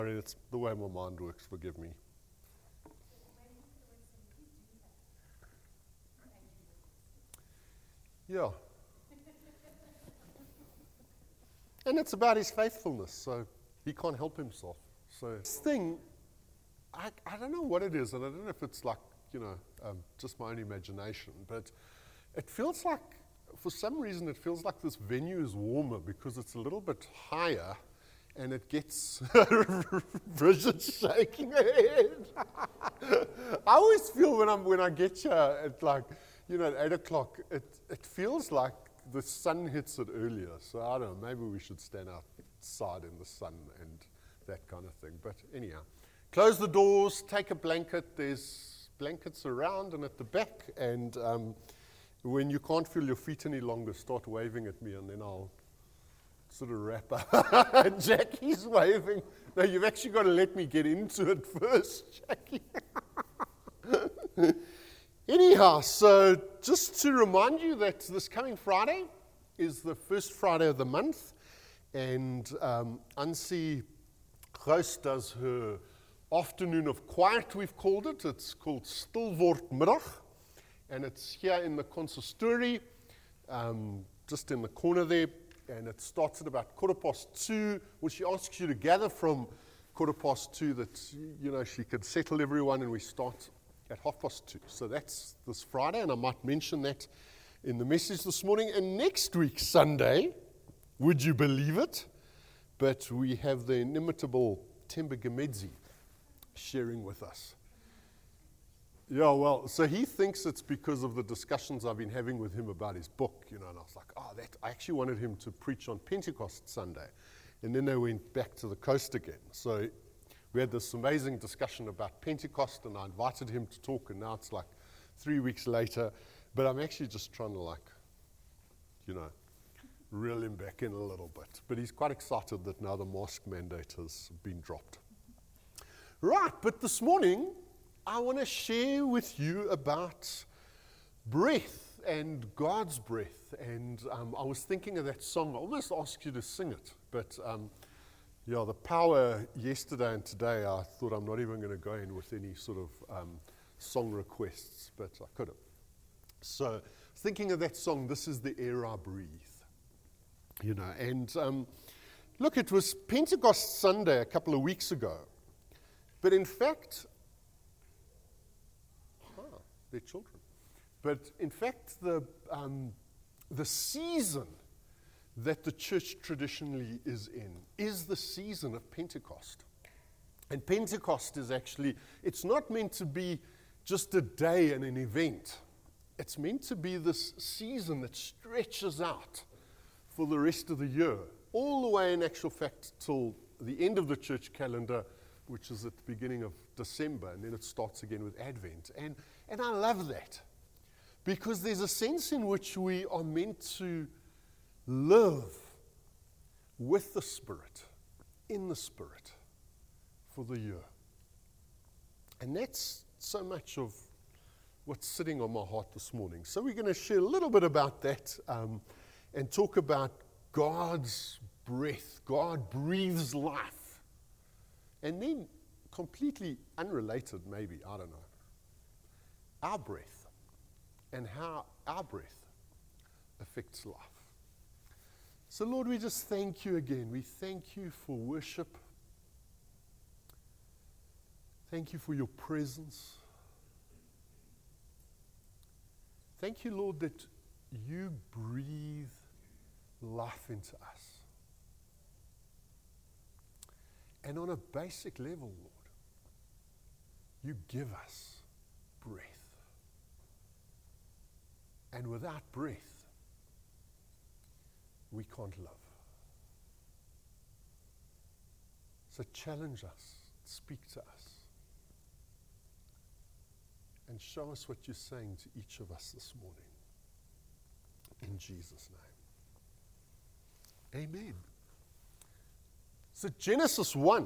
Sorry, it's the way my mind works, forgive me. Yeah. And it's about his faithfulness, so he can't help himself. So this thing, I don't know what it is, and I don't know if it's like, just my own imagination, but it feels like, for some reason, it feels like this venue is warmer because it's a little bit higher, and it gets Bridget shaking her head. I always feel when I get here at at 8 o'clock, it feels like the sun hits it earlier. So I don't know, maybe we should stand outside in the sun and that kind of thing. But anyhow, close the doors, take a blanket. There's blankets around and at the back. And when you can't feel your feet any longer, start waving at me and then I'll sort of wrap up. Jackie's waving. No, you've actually got to let me get into it first, Jackie. Anyhow, so just to remind you that this coming Friday is the first Friday of the month, and Ansie Groos does her afternoon of quiet, we've called it. It's called Stilwordmiddag, and it's here in the consistory, just in the corner there, and it starts at about 2:15. Well, she asks you to gather from 2:15 that, she could settle everyone, and we start at 2:30. So that's this Friday, and I might mention that in the message this morning. And next week, Sunday, would you believe it? But we have the inimitable Themba Gemedzi sharing with us. Yeah, well, so he thinks it's because of the discussions I've been having with him about his book, and I was like, I actually wanted him to preach on Pentecost Sunday. And then they went back to the coast again. So we had this amazing discussion about Pentecost, and I invited him to talk, and now it's like 3 weeks later. But I'm actually just trying to reel him back in a little bit. But he's quite excited that now the mask mandate has been dropped. Right, but this morning, I want to share with you about breath and God's breath. And I was thinking of that song. I almost asked you to sing it, but the power yesterday and today, I thought I'm not even going to go in with any sort of song requests, but I could have. So, thinking of that song, This Is the Air I Breathe. And look, it was Pentecost Sunday a couple of weeks ago. But in fact, they're children. But in fact, the season that the church traditionally is in is the season of Pentecost. And Pentecost is actually, it's not meant to be just a day and an event. It's meant to be this season that stretches out for the rest of the year, all the way in actual fact till the end of the church calendar, which is at the beginning of December, and then it starts again with Advent. And I love that, because there's a sense in which we are meant to live with the Spirit, in the Spirit, for the year. And that's so much of what's sitting on my heart this morning. So we're going to share a little bit about that and talk about God's breath. God breathes life. And then, completely unrelated maybe, I don't know, our breath and how our breath affects life. So Lord, we just thank you again. We thank you for worship. Thank you for your presence. Thank you, Lord, that you breathe life into us. And on a basic level, Lord, you give us breath. And without breath, we can't live. So challenge us, speak to us, and show us what you're saying to each of us this morning. In Jesus' name. Amen. So Genesis 1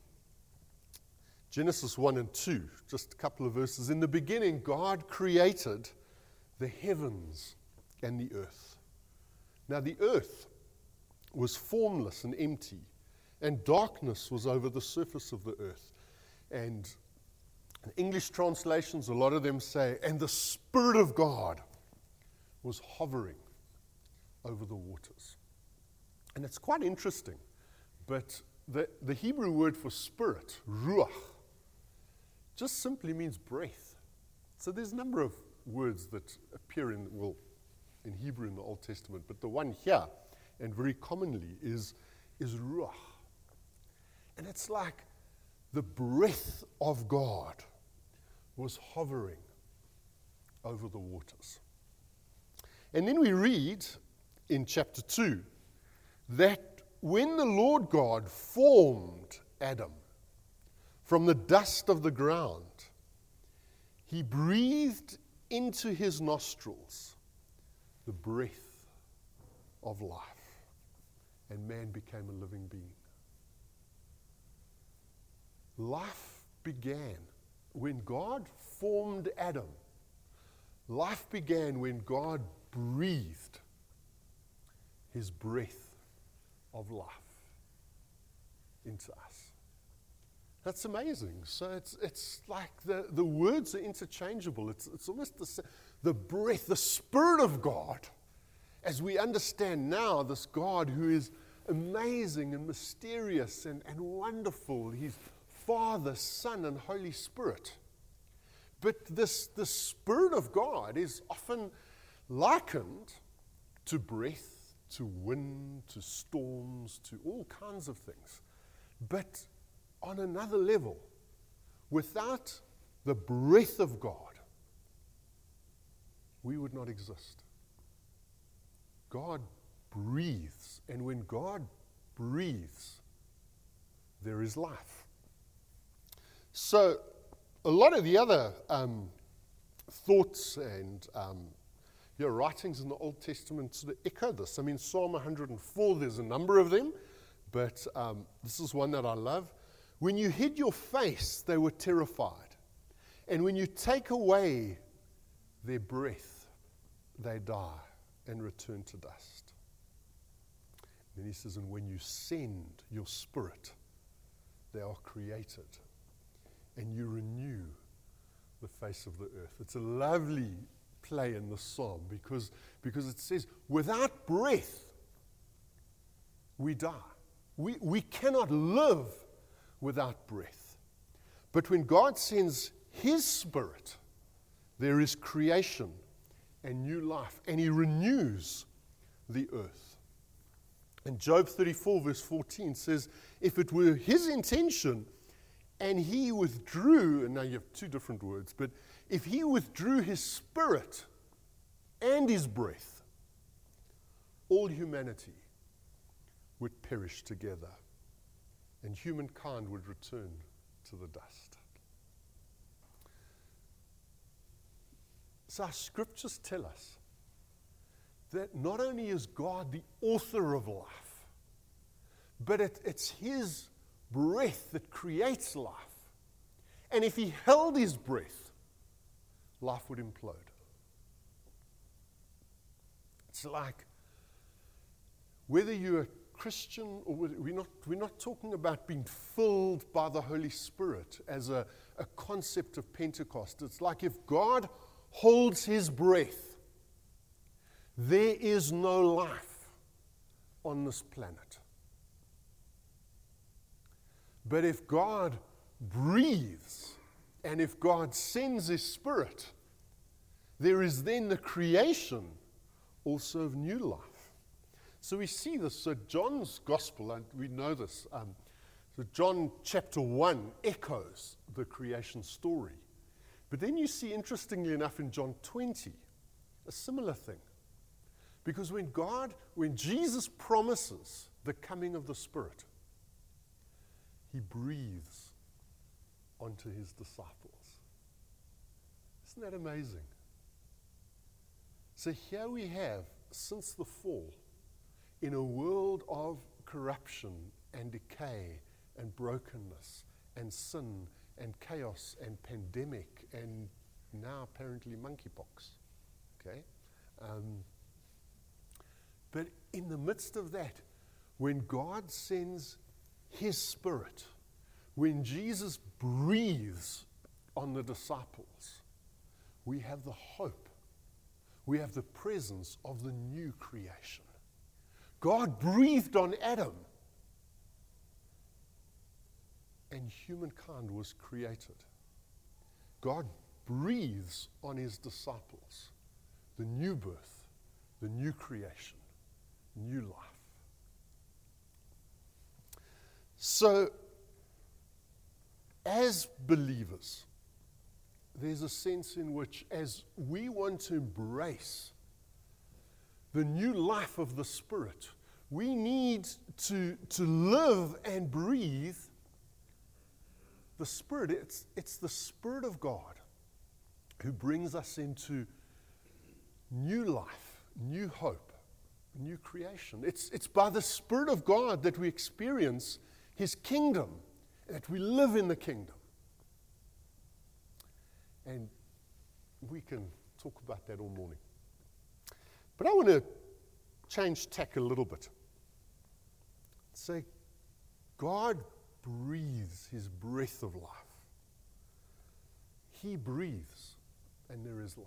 and 2, just a couple of verses. In the beginning, God created the heavens and the earth. Now the earth was formless and empty, and darkness was over the surface of the earth. And in English translations, a lot of them say, and the Spirit of God was hovering over the waters. And it's quite interesting, but the Hebrew word for spirit, ruach, just simply means breath. So there's a number of words that appear in Hebrew in the Old Testament, but the one here, and very commonly, is ruach. And it's like the breath of God was hovering over the waters. And then we read in chapter 2 that when the Lord God formed Adam from the dust of the ground, he breathed into his nostrils the breath of life, and man became a living being. Life began when God formed Adam. Life began when God breathed his breath of life into us. That's amazing. So it's like the words are interchangeable. It's almost the breath, the Spirit of God, as we understand now this God who is amazing and mysterious and wonderful. He's Father, Son, and Holy Spirit. But the Spirit of God is often likened to breath, to wind, to storms, to all kinds of things. But on another level, without the breath of God, we would not exist. God breathes, and when God breathes, there is life. So a lot of the other thoughts and writings in the Old Testament sort of echo this. I mean, Psalm 104, there's a number of them, but this is one that I love. When you hid your face, they were terrified. And when you take away their breath, they die and return to dust. Then he says, and when you send your Spirit, they are created, and you renew the face of the earth. It's a lovely play in the psalm because it says, without breath, we die. We cannot live without breath. But when God sends his Spirit, there is creation and new life, and he renews the earth. And Job 34 verse 14 says, if it were his intention and he withdrew, and now you have two different words, but if he withdrew his Spirit and his breath, all humanity would perish together, and humankind would return to the dust. So our scriptures tell us that not only is God the author of life, but it's his breath that creates life. And if he held his breath, life would implode. It's like whether you're a Christian or we're not talking about being filled by the Holy Spirit as a concept of Pentecost. It's like if God holds his breath, there is no life on this planet. But if God breathes and if God sends his Spirit, there is then the creation also of new life. So we see this. So John's gospel, and we know this, so John chapter 1 echoes the creation story. But then you see, interestingly enough, in John 20, a similar thing. Because when Jesus promises the coming of the Spirit, he breathes onto his disciples. Isn't that amazing? So here we have, since the fall, in a world of corruption and decay and brokenness and sin and chaos and pandemic and now apparently monkeypox. Okay? But in the midst of that, when God sends His Spirit, when Jesus breathes on the disciples, we have the hope, we have the presence of the new creation. God breathed on Adam, and humankind was created. God breathes on his disciples, the new birth, the new creation, new life. So, as believers, there's a sense in which, as we want to embrace the new life of the Spirit, we need to live and breathe the Spirit. It's the Spirit of God who brings us into new life, new hope, new creation. It's by the Spirit of God that we experience His kingdom, that we live in the kingdom. And we can talk about that all morning. But I want to change tack a little bit. Say, God breathes His breath of life. He breathes, and there is life.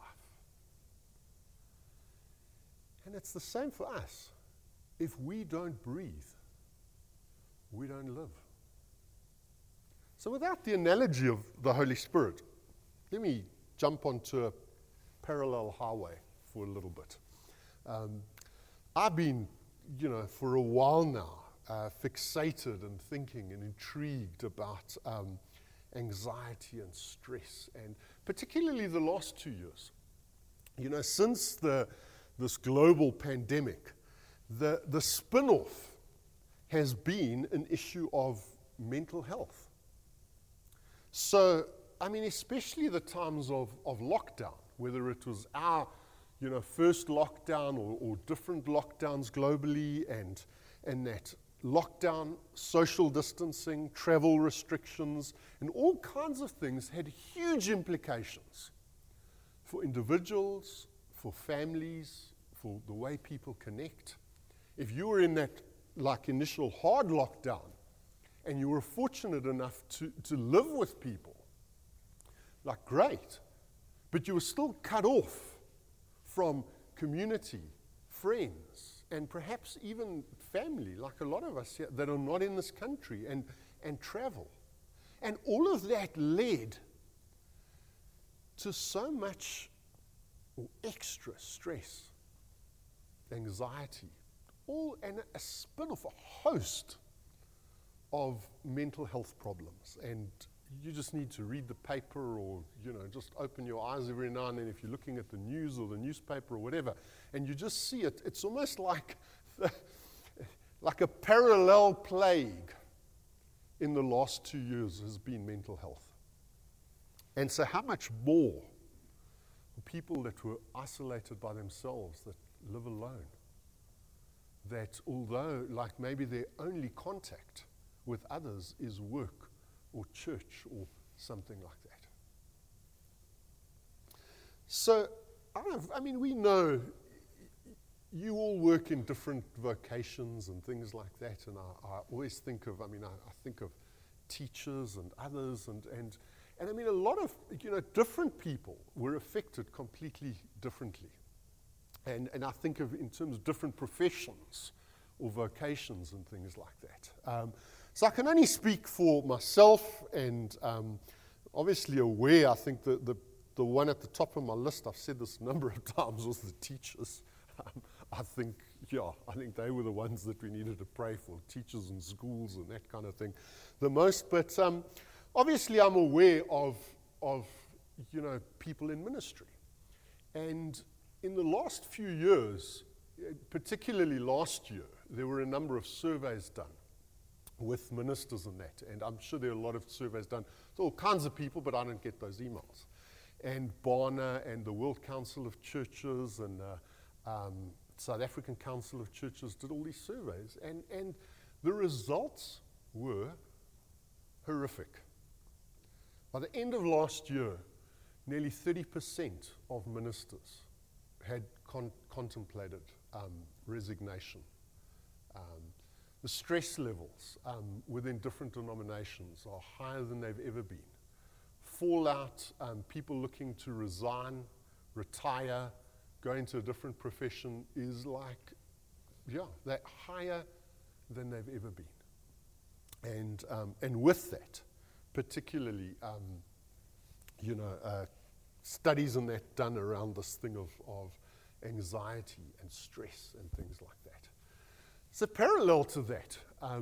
And it's the same for us. If we don't breathe, we don't live. So without the analogy of the Holy Spirit, let me jump onto a parallel highway for a little bit. I've been, for a while now, fixated and thinking and intrigued about anxiety and stress, and particularly the last 2 years. Since this global pandemic, the spin-off has been an issue of mental health. So, especially the times of lockdown, whether it was our first lockdown or different lockdowns globally, and that lockdown, social distancing, travel restrictions, and all kinds of things had huge implications for individuals, for families, for the way people connect. If you were in that initial hard lockdown and you were fortunate enough to live with people, great, but you were still cut off from community, friends, and perhaps even family, like a lot of us here that are not in this country, and travel. And all of that led to so much extra stress, anxiety, and a spin-off, a host of mental health problems. And you just need to read the paper, or just open your eyes every now and then if you're looking at the news or the newspaper or whatever, and you just see it. It's almost like a parallel plague in the last 2 years has been mental health. And so how much more people that were isolated by themselves, that live alone, that although maybe their only contact with others is work or church or something like that. So, we know you all work in different vocations and things like that, and I always think of, I think of teachers and others, and a lot of, different people were affected completely differently. And I think of in terms of different professions or vocations and things like that. So I can only speak for myself, and obviously aware, I think the one at the top of my list, I've said this a number of times, was the teachers. I think they were the ones that we needed to pray for, teachers in schools and that kind of thing the most. But obviously I'm aware of people in ministry. And in the last few years, particularly last year, there were a number of surveys done with ministers and that. And I'm sure there are a lot of surveys done with all kinds of people, but I don't get those emails. And Barna and the World Council of Churches and South African Council of Churches did all these surveys. And the results were horrific. By the end of last year, nearly 30% of ministers had contemplated resignation. The stress levels within different denominations are higher than they've ever been. Fallout, people looking to resign, retire, go into a different profession is like, they're higher than they've ever been. And with that, particularly, studies on that done around this thing of anxiety and stress and things like that. So parallel to that,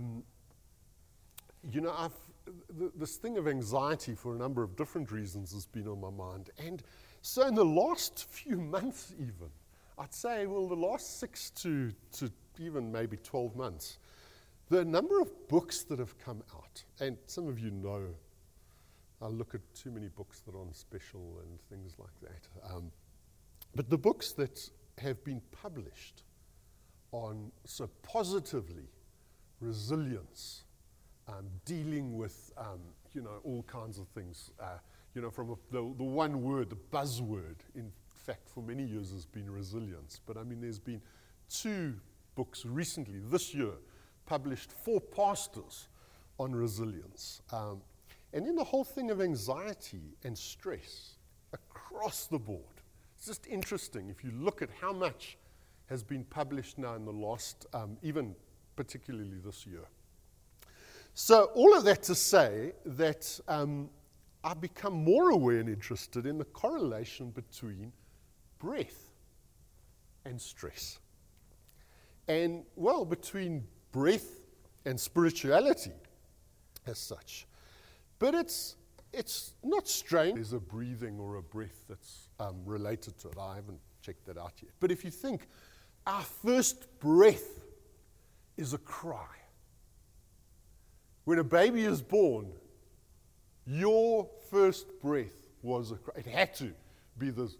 this thing of anxiety for a number of different reasons has been on my mind. And so in the last few months even, I'd say, the last 6 to even maybe 12 months, the number of books that have come out, and some of you know, I look at too many books that are on special and things like that. But the books that have been published on, so positively, resilience, dealing with, all kinds of things, from the one word, the buzzword, in fact, for many years has been resilience. But there's been 2 books recently, this year, published 4 pastors on resilience. And then the whole thing of anxiety and stress across the board. It's just interesting if you look at how much has been published now in the last, even particularly this year. So all of that to say that I've become more aware and interested in the correlation between breath and stress. And, between breath and spirituality as such. But it's not strange. There's a breathing or a breath that's related to it. I haven't checked that out yet. But if you think, our first breath is a cry. When a baby is born, your first breath was a cry. It had to be this,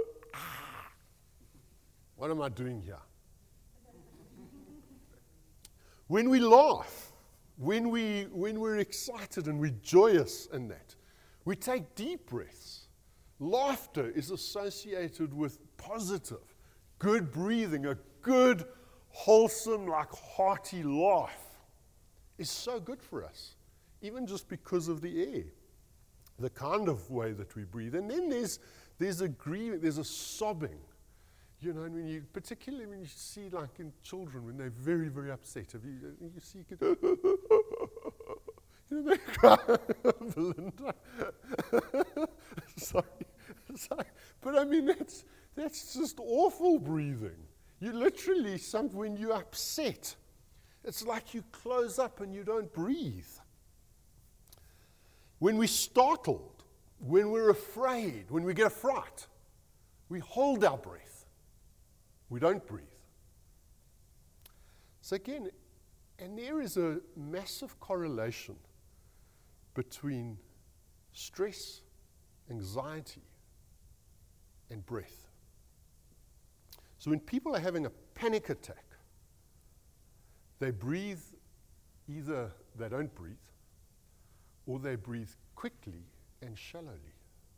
what am I doing here? When we laugh, when we're excited and we're joyous in that, we take deep breaths. Laughter is associated with positive, good breathing. A good, wholesome, hearty laugh is so good for us, even just because of the air, the kind of way that we breathe. And then there's a grieving, there's a sobbing. And particularly when you see, in children, when they're very, very upset, you see, they cry, Belinda. Sorry. But that's just awful breathing. You literally, when you're upset, it's like you close up and you don't breathe. When we're startled, when we're afraid, when we get a fright, we hold our breath. We don't breathe. So again, and there is a massive correlation between stress, anxiety, and breath. So when people are having a panic attack, they breathe, either they don't breathe, or they breathe quickly and shallowly.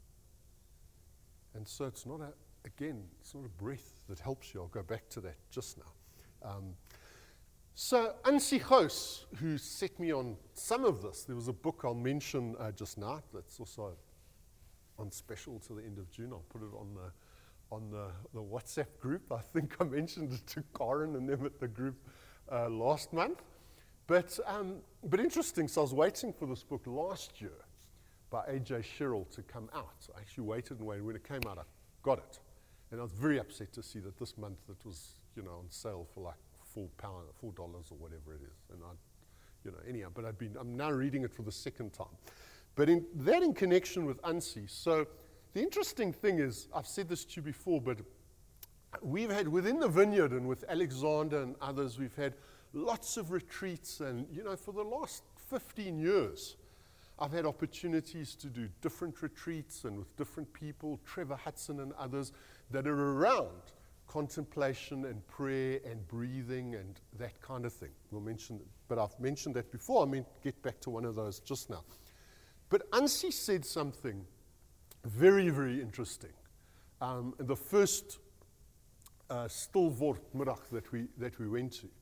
And so it's not a breath that helps you. I'll go back to that just now. So Ansi Gous, who set me on some of this, there was a book I'll mention just now that's also on special to the end of June. I'll put it on the WhatsApp group. I think I mentioned it to Karen and them at the group last month. But interesting, so I was waiting for this book last year by A.J. Sherrill to come out. I actually waited and waited. When it came out, I got it. And I was very upset to see that this month it was, on sale for $4 or whatever it is. And anyhow, but I'm now reading it for the second time. But in connection with Ansi, so the interesting thing is, I've said this to you before, but we've had within the vineyard and with Alexander and others, we've had lots of retreats. And, for the last 15 years, I've had opportunities to do different retreats and with different people, Trevor Hudson and others, that are around contemplation and prayer and breathing and that kind of thing. We'll mention it, but I've mentioned that before. Get back to one of those just now. But Ansi said something very, very interesting. The first Stilwort middag that we went to.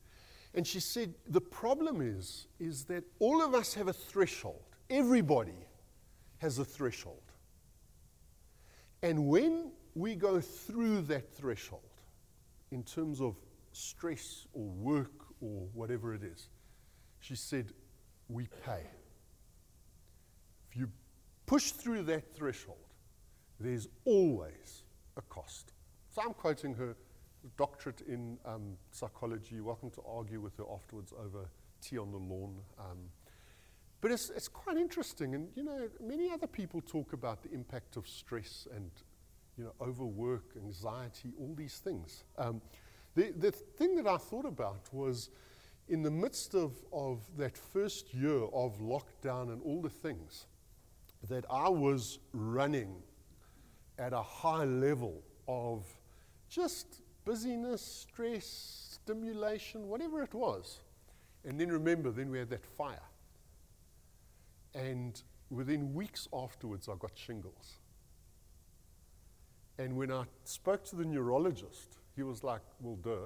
And she said, the problem is that all of us have a threshold. Everybody has a threshold. And when we go through that threshold, in terms of stress or work or whatever it is, she said, we pay. If you push through that threshold, there's always a cost. So I'm quoting her doctorate in psychology. You're welcome to argue with her afterwards over tea on the lawn. But it's quite interesting. And, many other people talk about the impact of stress and, overwork, anxiety, all these things. The thing that I thought about was in the midst of that first year of lockdown and all the things, that I was running at a high level of just busyness, stress, stimulation, whatever it was. And then remember, then we had that fire. And within weeks afterwards, I got shingles. And when I spoke to the neurologist, he was like, well, duh.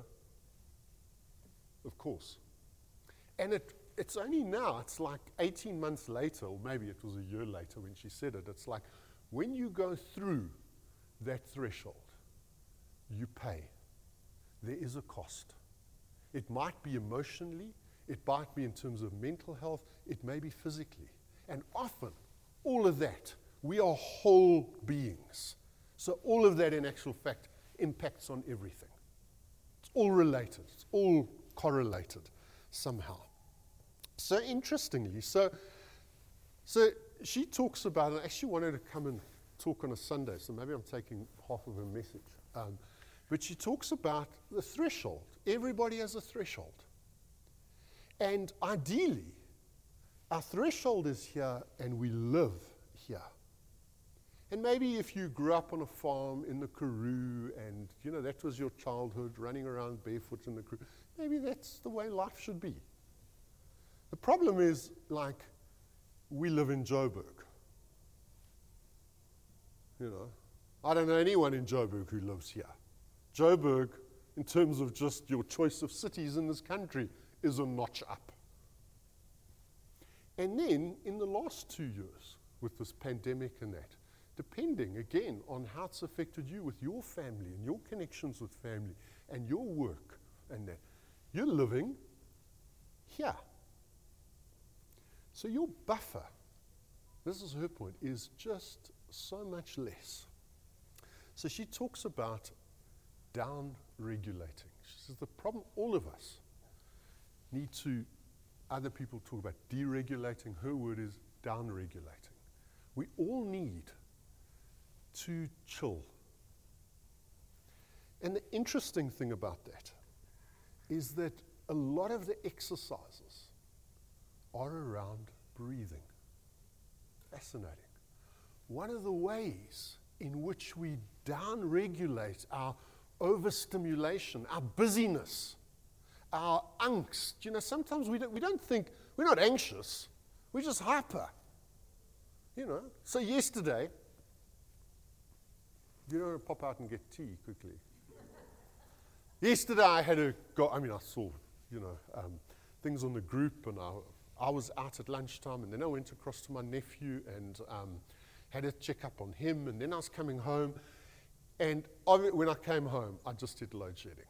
Of course. And it's only now, it's like 18 months later, or maybe it was a year later when she said it, it's like, when you go through that threshold, you pay. There is a cost. It might be emotionally, it might be in terms of mental health, it may be physically. And often, all of that, we are whole beings. So all of that, in actual fact, impacts on everything. It's all related. It's all correlated somehow. So interestingly, so she talks about, and I actually wanted to come and talk on a Sunday, so maybe I'm taking half of her message. But she talks about the threshold. Everybody has a threshold. And ideally, our threshold is here and we live here. And maybe if you grew up on a farm in the Karoo and, that was your childhood, running around barefoot in the Karoo, maybe that's the way life should be. The problem is, we live in Joburg. I don't know anyone in Joburg who lives here. Joburg, in terms of just your choice of cities in this country, is a notch up. And then, in the last 2 years, with this pandemic and that, depending, again, on how it's affected you with your family and your connections with family and your work and that, you're living here. So your buffer, this is her point, is just so much less. So she talks about down-regulating. She says the problem, all of us need to, other people talk about deregulating, her word is down-regulating. We all need to chill. And the interesting thing about that is that a lot of the exercises are around breathing. Fascinating. One of the ways in which we down-regulate our overstimulation, our busyness, our angst. Sometimes we don't think, we're not anxious, we're just hyper. So yesterday, you don't want to pop out and get tea quickly. Yesterday I had to go, I saw, things on the group, and I was out at lunchtime, and then I went across to my nephew and had a check-up on him, and then I was coming home, and when I came home, I just hit load shedding.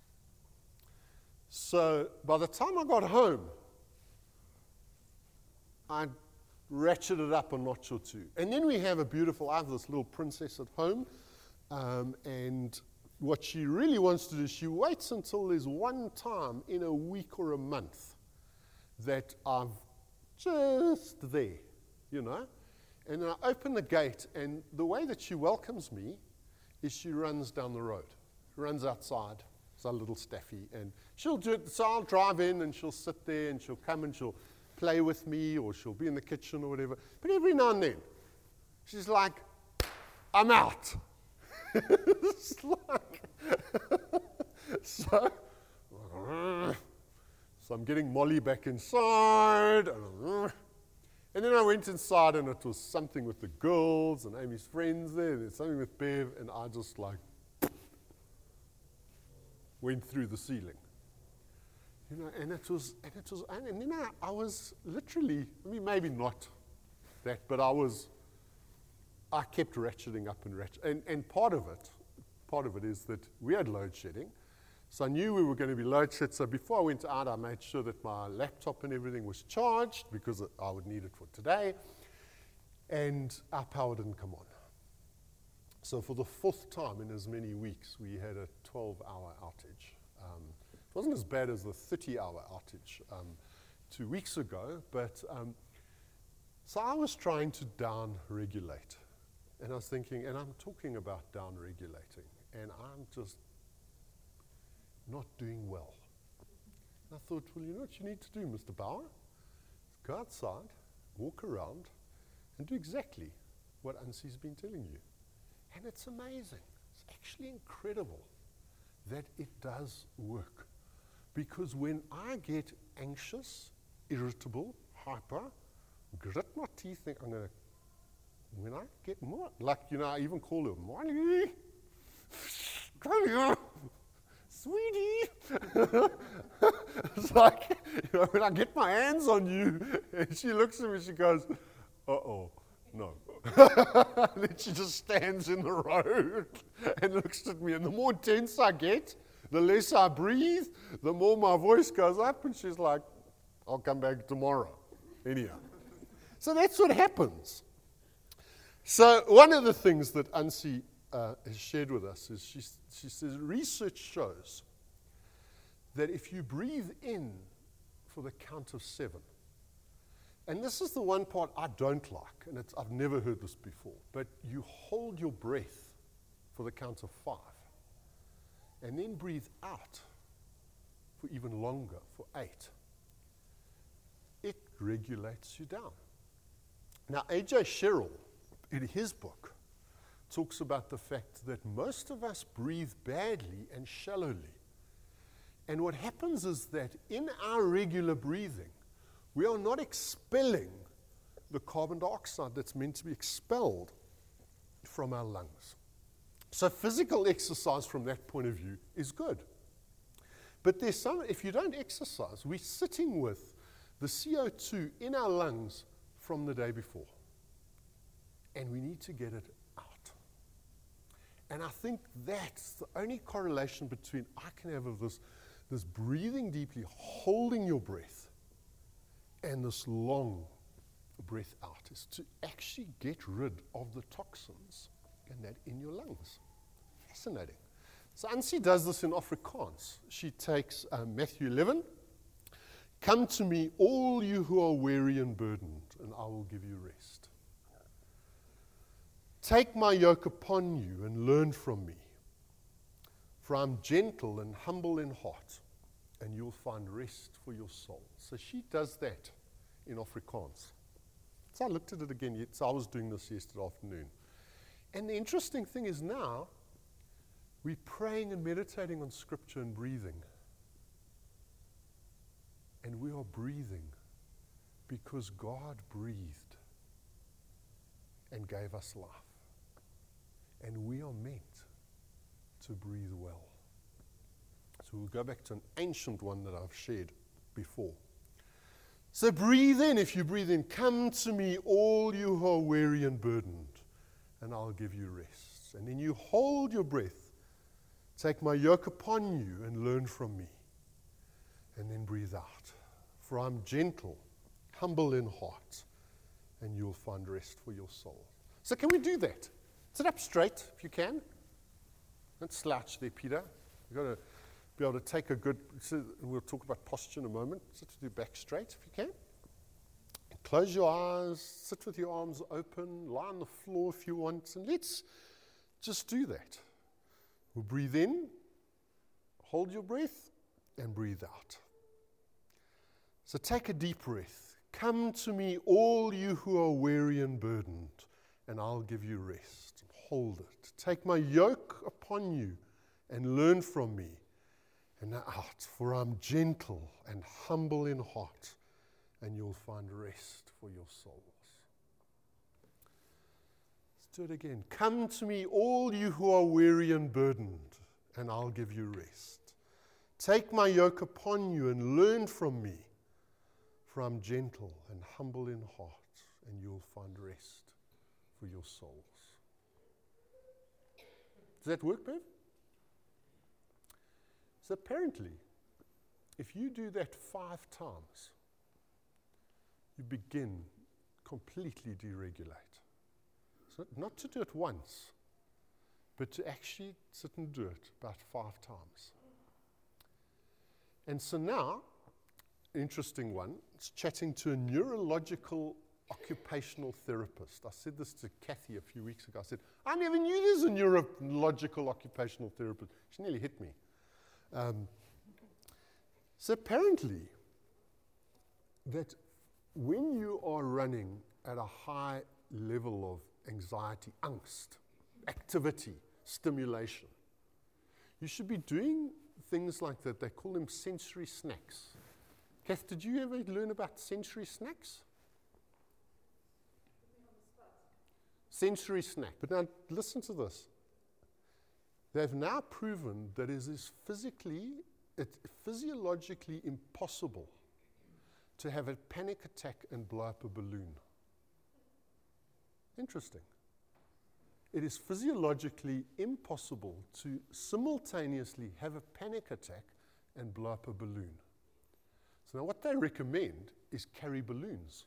So by the time I got home, I ratcheted up a notch or two. And then we have I have this little princess at home, and what she really wants to do is she waits until there's one time in a week or a month that I'm just there, And then I open the gate, and the way that she welcomes me is she runs down the road, runs outside. It's our little Staffy, and she'll do it. So I'll drive in, and she'll sit there, and she'll come and she'll play with me, or she'll be in the kitchen or whatever. But every now and then, she's like, I'm out. It's like, so I'm getting Molly back inside. And then I went inside, and it was something with the girls and Amy's friends there, and there's something with Bev, and I just went through the ceiling. and then I was literally, maybe not that, but I kept ratcheting up and ratcheting. And part of it is that we had load shedding. So I knew we were going to be load shed. So before I went out, I made sure that my laptop and everything was charged because I would need it for today. And our power didn't come on. So for the fourth time in as many weeks, we had a 12-hour outage. It wasn't as bad as the 30-hour outage 2 weeks ago, but so I was trying to down-regulate. And I was thinking, and I'm talking about down-regulating, and I'm just not doing well. And I thought, well, you know what you need to do, Mr. Bauer? Go outside, walk around, and do exactly what Ansi's been telling you. And it's amazing. It's actually incredible that it does work. Because when I get anxious, irritable, hyper, grit my teeth, think when I get more, I even call her, Molly, come here, sweetie. It's like, when I get my hands on you, and she looks at me, she goes, uh-oh, no. And then she just stands in the road and looks at me. And the more tense I get, the less I breathe, the more my voice goes up. And she's like, I'll come back tomorrow. Anyhow. So that's what happens. So one of the things that Ansi has shared with us is she says research shows that if you breathe in for the count of 7, and this is the one part I don't like, and I've never heard this before, but you hold your breath for the count of 5, and then breathe out for even longer, for 8. It regulates you down. Now, A.J. Sherrill, in his book, talks about the fact that most of us breathe badly and shallowly. And what happens is that in our regular breathing, we are not expelling the carbon dioxide that's meant to be expelled from our lungs. So physical exercise from that point of view is good. But if you don't exercise, we're sitting with the CO2 in our lungs from the day before. And we need to get it out. And I think that's the only correlation between I can have of this breathing deeply, holding your breath, and this long breath out is to actually get rid of the toxins and that in your lungs. Fascinating. So Ansi does this in Afrikaans. She takes Matthew 11. Come to me, all you who are weary and burdened, and I will give you rest. Take my yoke upon you and learn from me, for I'm gentle and humble in heart, and you'll find rest for your soul. So she does that in Afrikaans. So I looked at it again. So I was doing this yesterday afternoon. And the interesting thing is now, we're praying and meditating on Scripture and breathing. And we are breathing because God breathed and gave us life. And we are meant to breathe well. So we'll go back to an ancient one that I've shared before. So breathe in. If you breathe in, come to me, all you who are weary and burdened, and I'll give you rest. And then you hold your breath. Take my yoke upon you and learn from me. And then breathe out. For I'm gentle, humble in heart, and you'll find rest for your soul. So can we do that? Sit up straight if you can. Don't slouch there, Peter. You've got to be able to take a good, we'll talk about posture in a moment. Sit with your back straight if you can. And close your eyes, sit with your arms open, lie on the floor if you want, and let's just do that. We'll breathe in, hold your breath, and breathe out. So take a deep breath. Come to me, all you who are weary and burdened, and I'll give you rest. Hold it. Take my yoke upon you and learn from me. And now out, for I'm gentle and humble in heart, and you'll find rest for your souls. Let's do it again. Come to me, all you who are weary and burdened, and I'll give you rest. Take my yoke upon you and learn from me, for I'm gentle and humble in heart, and you'll find rest for your souls. Does that work, Bev? So apparently, if you do that 5 times, you begin completely deregulate. So not to do it once, but to actually sit and do it about 5 times. And so now, interesting one, it's chatting to a neurological occupational therapist. I said this to Kathy a few weeks ago. I said, I never knew there's a neurological occupational therapist. She nearly hit me. So apparently, that when you are running at a high level of anxiety, angst, activity, stimulation, you should be doing things like that. They call them sensory snacks. Kath, did you ever learn about sensory snacks? Sensory snack. But now listen to this. They've now proven that it is physiologically impossible to have a panic attack and blow up a balloon. Interesting. It is physiologically impossible to simultaneously have a panic attack and blow up a balloon. So now what they recommend is carry balloons.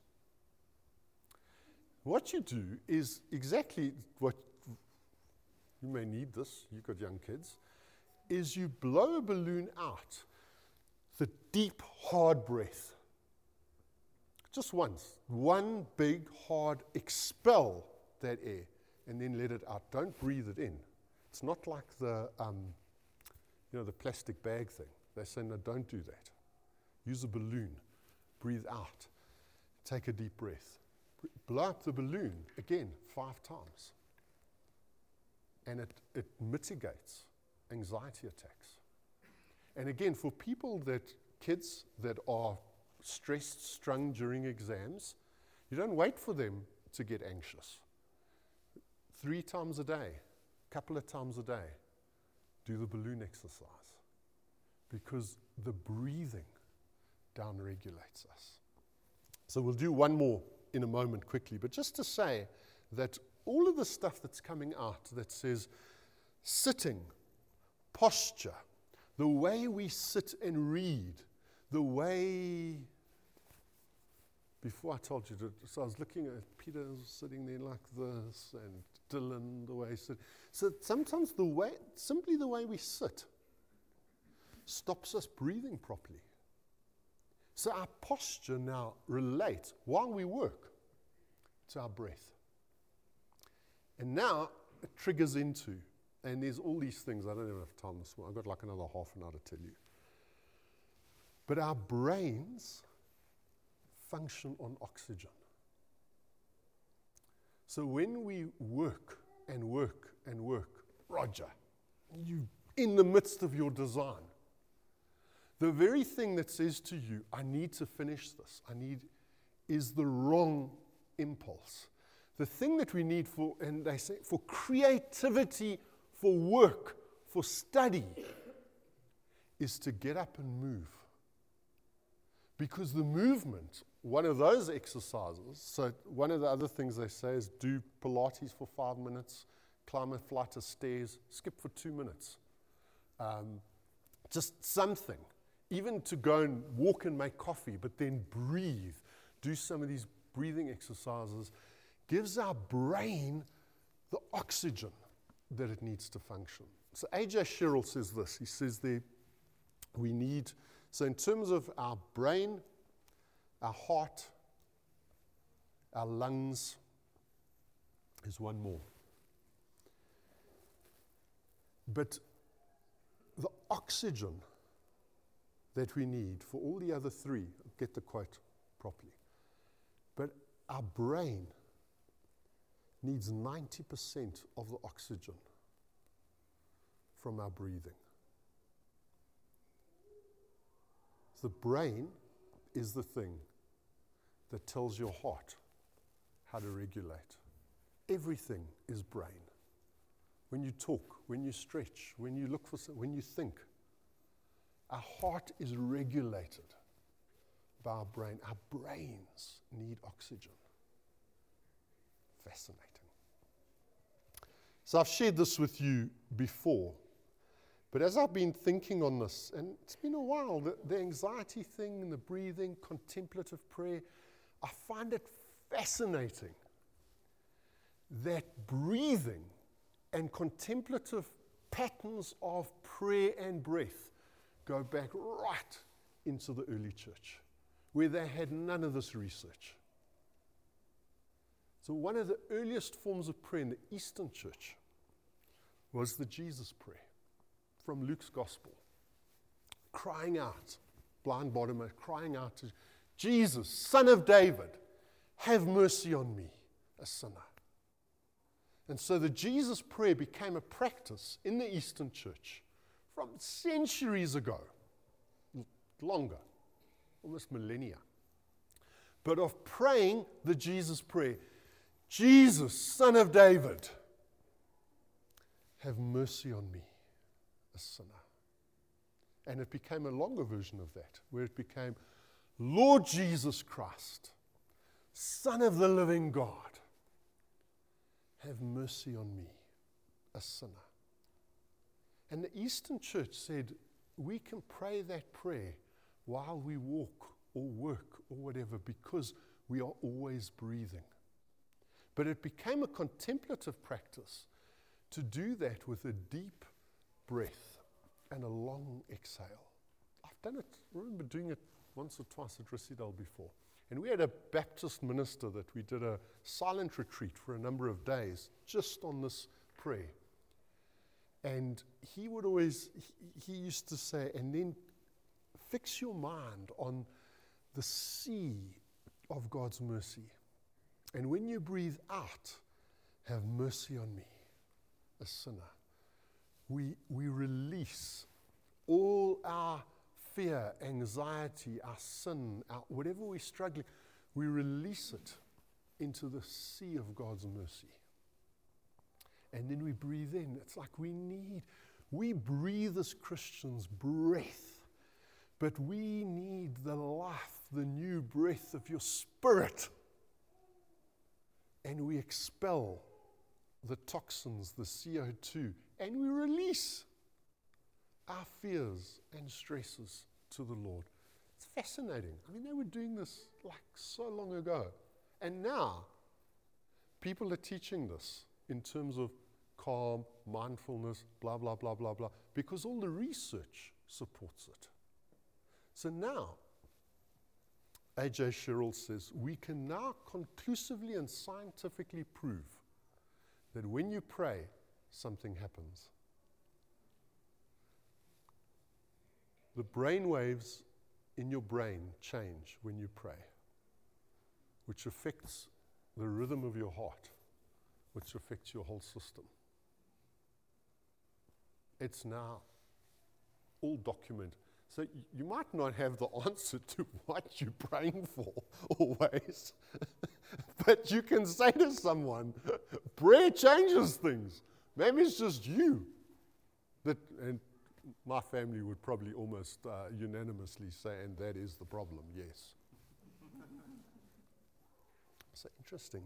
What you do is exactly what, you may need this, you've got young kids, is you blow a balloon out, the deep, hard breath. Just once. One big, hard, expel that air, and then let it out. Don't breathe it in. It's not like the plastic bag thing. They say, no, don't do that. Use a balloon. Breathe out. Take a deep breath. Blow up the balloon, again, 5 times. And it mitigates anxiety attacks. And again, for kids that are stressed, strung during exams, you don't wait for them to get anxious. 3 times a day, a couple of times a day, do the balloon exercise. Because the breathing down-regulates us. So we'll do one more in a moment quickly, but just to say that all of the stuff that's coming out that says sitting, posture, the way we sit and read, the way, before I told you, so I was looking at Peter sitting there like this, and Dylan, the way he sits. So sometimes simply the way we sit stops us breathing properly. So our posture now relates, while we work, to our breath. And now it triggers into, and there's all these things, I don't even have time this morning, I've got like another half an hour to tell you. But our brains function on oxygen. So when we work and work and work, Roger, you in the midst of your design, the very thing that says to you, I need to finish this, is the wrong impulse. The thing that we need and they say, for creativity, for work, for study, is to get up and move. Because the movement, one of those exercises, so one of the other things they say is do Pilates for 5 minutes, climb a flight of stairs, skip for 2 minutes. Just something. Even to go and walk and make coffee, but then breathe, do some of these breathing exercises, gives our brain the oxygen that it needs to function. So A.J. Sherrill says this. He says so in terms of our brain, our heart, our lungs, there's one more. But the oxygen that we need for all the other 3, I'll get the quote properly, but our brain needs 90% of the oxygen from our breathing. The brain is the thing that tells your heart how to regulate. Everything is brain. When you talk, when you stretch, when you look for something, when you think, Our heart is regulated by our brain. Our brains need oxygen. Fascinating. So I've shared this with you before, but as I've been thinking on this, and it's been a while, the anxiety thing and the breathing, contemplative prayer, I find it fascinating that breathing and contemplative patterns of prayer and breath go back right into the early church, where they had none of this research. So one of the earliest forms of prayer in the Eastern church was the Jesus prayer from Luke's gospel, crying out, blind Bartimaeus crying out to Jesus, Son of David, have mercy on me, a sinner. And so the Jesus prayer became a practice in the Eastern church from centuries ago, longer, almost millennia, but of praying the Jesus prayer. Jesus, Son of David, have mercy on me, a sinner. And it became a longer version of that, where it became, Lord Jesus Christ, Son of the living God, have mercy on me, a sinner. And the Eastern church said, we can pray that prayer while we walk or work or whatever, because we are always breathing. But it became a contemplative practice to do that with a deep breath and a long exhale. I've done it, I remember doing it once or twice at Rissidale before. And we had a Baptist minister that we did a silent retreat for a number of days just on this prayer. And he would always, he used to say, and then fix your mind on the sea of God's mercy. And when you breathe out, have mercy on me, a sinner. We release all our fear, anxiety, our sin, whatever we're struggling, we release it into the sea of God's mercy. And then we breathe in. It's like we breathe as Christians breath, but we need the life, the new breath of your spirit. And we expel the toxins, the CO2, and we release our fears and stresses to the Lord. It's fascinating. I mean, they were doing this like so long ago. And now, people are teaching this in terms of calm, mindfulness, blah, blah, blah, blah, blah, because all the research supports it. So now, A.J. Sherrill says, we can now conclusively and scientifically prove that when you pray, something happens. The brain waves in your brain change when you pray, which affects the rhythm of your heart, which affects your whole system. It's now all documented. So you might not have the answer to what you're praying for always, but you can say to someone, prayer changes things. Maybe it's just you. And my family would probably almost unanimously say, and that is the problem, yes. So interesting.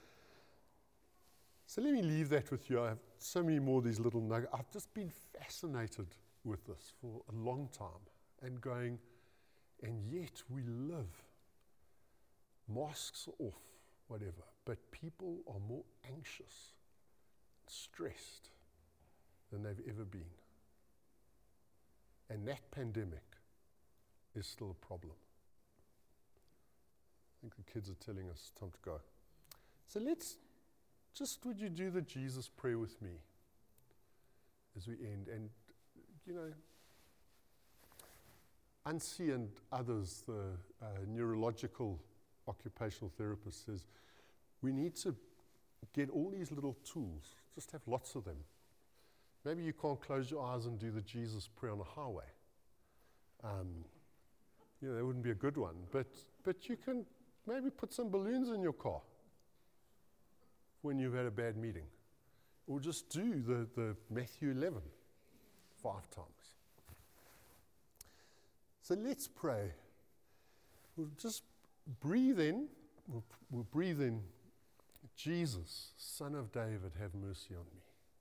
So let me leave that with you. I have so many more of these little nuggets. I've just been fascinated with this for a long time and going, and yet we live. Masks are off, whatever, but people are more anxious, stressed than they've ever been. And that pandemic is still a problem. I think the kids are telling us it's time to go. So would you do the Jesus prayer with me as we end? And, Ansi and others, the neurological occupational therapist, says we need to get all these little tools, just have lots of them. Maybe you can't close your eyes and do the Jesus prayer on a highway. That wouldn't be a good one. But you can maybe put some balloons in your car when you've had a bad meeting. Or just do the Matthew 11 5 times. So let's pray. We'll just breathe in. We'll breathe in. Jesus, Son of David, have mercy on me.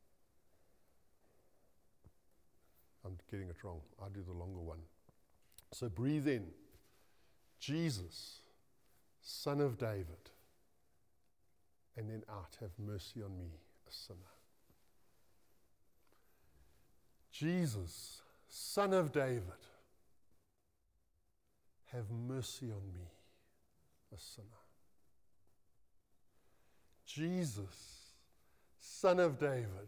I'm getting it wrong. I'll do the longer one. So breathe in. Jesus, Son of David. And then out, have mercy on me, a sinner. Jesus, Son of David, have mercy on me, a sinner. Jesus, Son of David,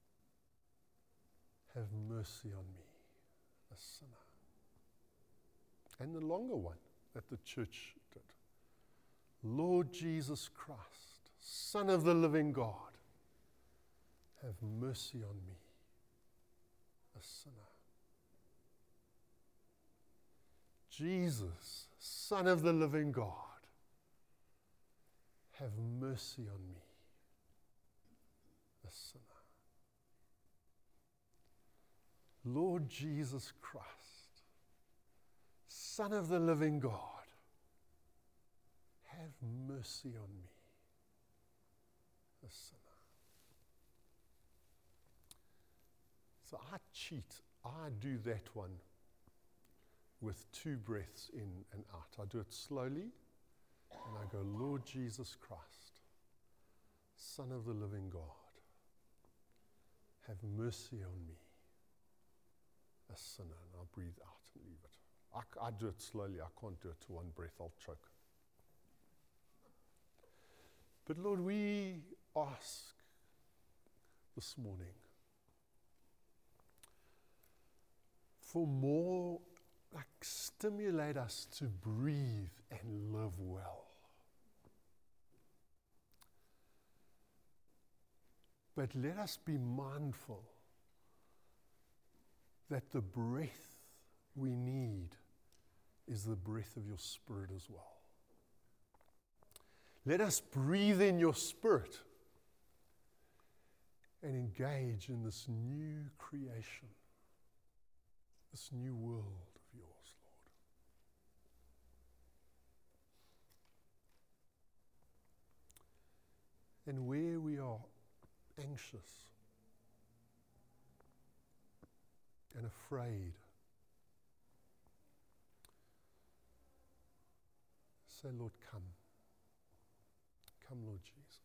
have mercy on me, a sinner. And the longer one that the church did. Lord Jesus Christ, Son of the living God, have mercy on me, a sinner. Jesus, Son of the living God, have mercy on me, a sinner. Lord Jesus Christ, Son of the living God, have mercy on me, a sinner. So I cheat. I do that one with 2 breaths in and out. I do it slowly, and I go, Lord Jesus Christ, Son of the living God, have mercy on me, a sinner. And I'll breathe out and leave it. I do it slowly. I can't do it to one breath. I'll choke. But Lord, we ask this morning for more, stimulate us to breathe and live well. But let us be mindful that the breath we need is the breath of your Spirit as well. Let us breathe in your Spirit and engage in this new creation, this new world of yours, Lord. And where we are anxious and afraid, say, Lord, come. Come, Lord Jesus.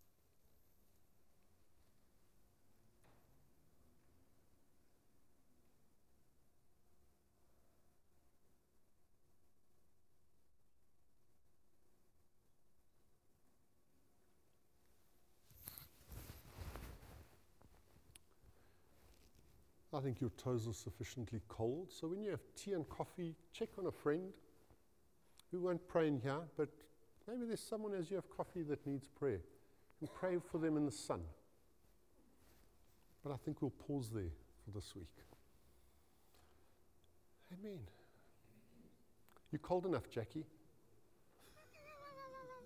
I think your toes are sufficiently cold, so when you have tea and coffee, check on a friend. We won't pray in here, but maybe there's someone as you have coffee that needs prayer. And pray for them in the sun. But I think we'll pause there for this week. Amen. You cold enough, Jackie?